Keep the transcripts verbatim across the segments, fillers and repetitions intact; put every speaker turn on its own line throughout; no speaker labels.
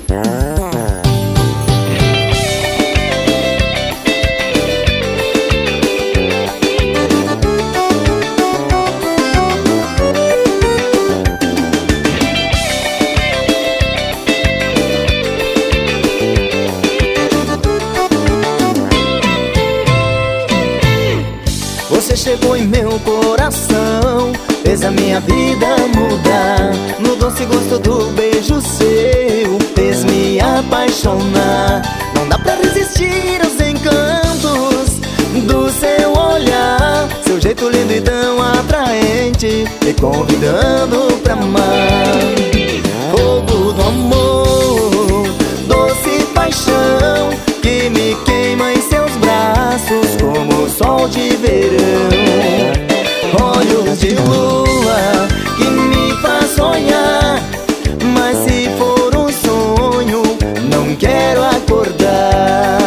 Você chegou em meu coração, fez a minha vida mudar. No doce gosto do beijo seu, fez me apaixonar. Não dá pra resistir aos encantos do seu olhar, seu jeito lindo e tão atraente, me convidando pra amar. Fogo do amor, doce paixão, que me queima em seus braços como o sol de verão. Olhos de lua que me faz sonhar, mas se for um sonho, não quero acordar.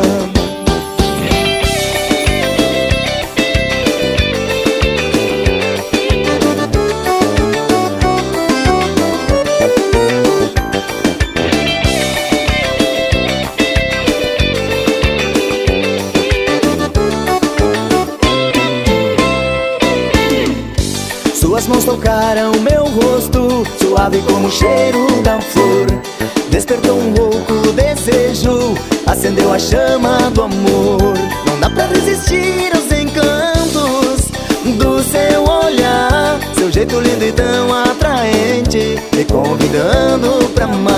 Suas mãos tocaram meu rosto, suave como o cheiro da flor. Despertou um louco desejo, acendeu a chama do amor. Não dá pra resistir aos encantos do seu olhar, seu jeito lindo e tão atraente, me convidando pra amar.